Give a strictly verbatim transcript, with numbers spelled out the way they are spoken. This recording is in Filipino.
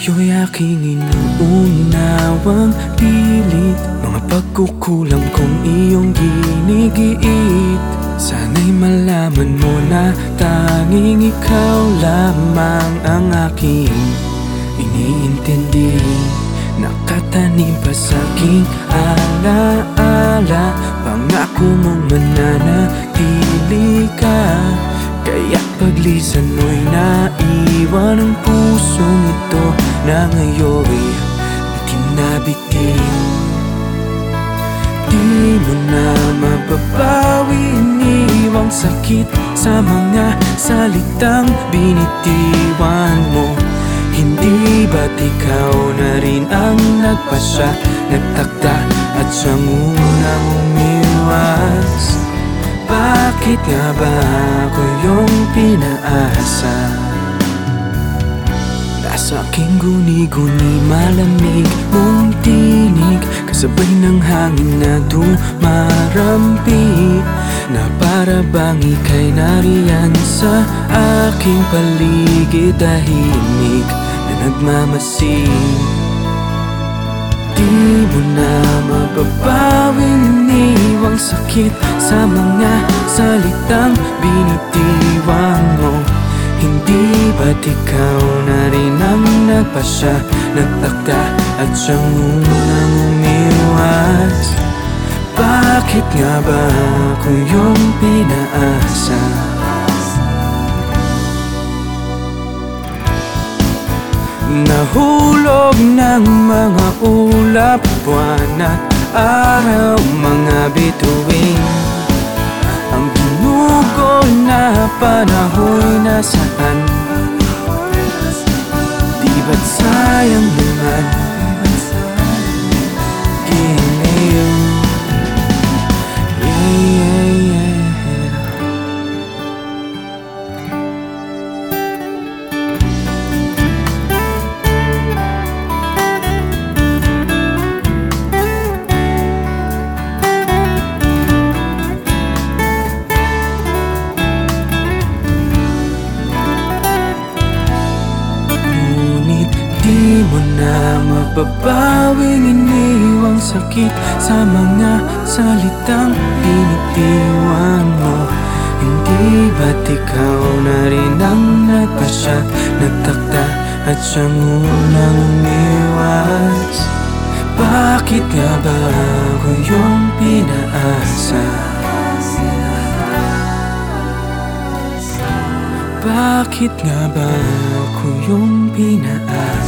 Sa'yo'y aking inuunawang pilit mga pagkukulang kong iyong ginigiit. Sana'y malaman mo na tanging ikaw lamang ang aking iniintindi. Nakatanim pa sa'king alaala, pangako mong mananatili ka. Kaya paglisan mo'y naiwan ang pusong ito na ngayon'y bitin-na-bitin. Di mo na mababawi, iniwang sakit sa mga salitang binitiwan mo. Hindi ba't ikaw na rin ang nagpasya, nagtakda at siyang unang umiwas? Bakit nga ba ako yung pinaasa? Nasa aking guni-guni malamig mong tinig, kasabay ng hangin na dumarampi, na para bang ika'y nariyan sa aking paligid, tahimik na nagmamasid. Di mo na mababawing iniwang sakit sa mga salitang binitiwan mo. Hindi ba't ikaw na rin ang nagpasya, nagtakda at siyang unang umiwas? Bakit nga ba ako yung pinaasa? Nahulog ng mga ulap, buwan at araw, mga bituin. Ang ginugol na panahon nasaan? Di ba't sayang naman giliw? Yeah, yeah, yeah. Di mo na mababawing iniwang sakit sa mga salitang binitiwan mo. Hindi ba't ikaw na rin ang nagpasya, nagtakda at siyang unang umiwas? Bakit nga ba ako yung pinaasa? Bakit nga ba ako yung pinaasa?